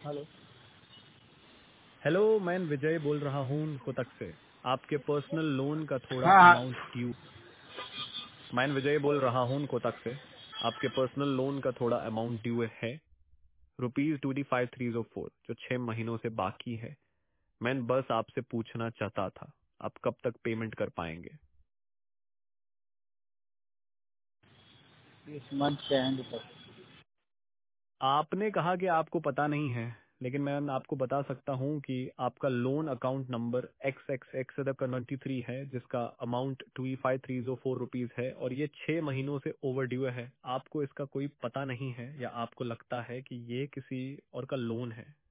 Hello. Hello, मैं विजय बोल रहा हूँ कोटक से। आपके पर्सनल लोन का थोड़ा हाँ हाँ। Amount due. मैं विजय बोल रहा हूँ कोटक से। आपके पर्सनल लोन का थोड़ा अमाउंट ड्यू है, ₹25,304, जो 6 महीनों से बाकी है। मैं बस आपसे पूछना चाहता था, आप कब तक पेमेंट कर पाएंगे? इस मंथ के एंड तक। आपने कहा कि आपको पता नहीं है, लेकिन मैं आपको बता सकता हूं कि आपका लोन अकाउंट नंबर XXX93 है, जिसका अमाउंट 25,304 रुपीज है, और ये 6 महीनों से ओवर ड्यू है। आपको इसका कोई पता नहीं है, या आपको लगता है कि ये किसी और का लोन है?